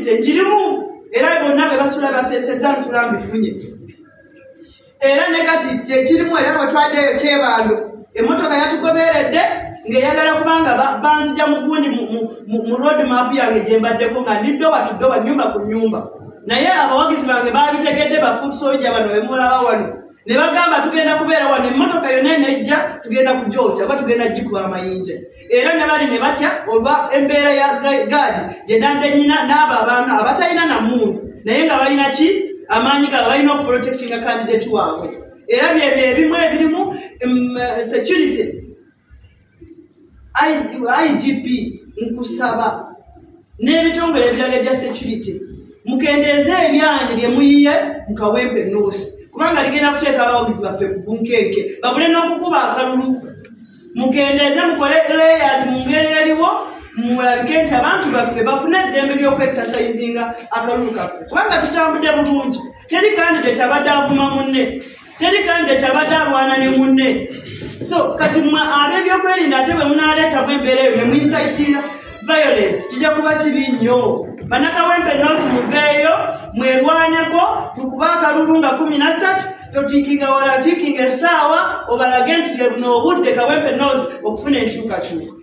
security njirimu era bonna be basula bateseza nsula mbifunye era ne kati ekirimu era batwaddeyo kyebando emotoka yatugoberedde ng'eyagala kubanga banzija mu gundi mu road map yange gye mbaddeko nga ndiddo batuddo nyumba ku nyumba naye abawagizi bange babitegedde bafoot soldier bano bemulaba wano ne bagamba tugenda kubeera wano emmotoka yonna enejja tugenda kujooca oba tugenda gikuba amayinja era ne bali ne batya olwa embeera ya gaadi gye nande nyina n'abo abantu abatalina namundu naye nga balina ki amaanyi ga balina okuprotectinga candidate waabwe era byebyo ebimu ebirimu security IGP nkusaba n'ebitongole ebirala ebya security mukendeeze eryanyi lye muyiye mukawempe north kubanga ligenda kuteeka abawagizi baffe ku bunkenke babule n'okukuba akalulu mukendeeze mukole layers mu ngeri eriwo mulabike nti abantu baffe bafune eddembe ly'okwexercisinga akalulu kaffe kubanga tutambudde bulungi teri candidate abadde avuma munne teri candidate abadde alwana ne munne so kati mmwe ab'ebyokwerinda ate bwe munaaleetamu embeera eyo ne muincitinga violence kijja kuba kibi nnyo banakawempe north mugeeyo mwerwaneko tukuba akalulu nga 13 totiikinga wala tiikinga essaawa obalage nti lye buno obudde kawempe north okufuna enkyukakyuka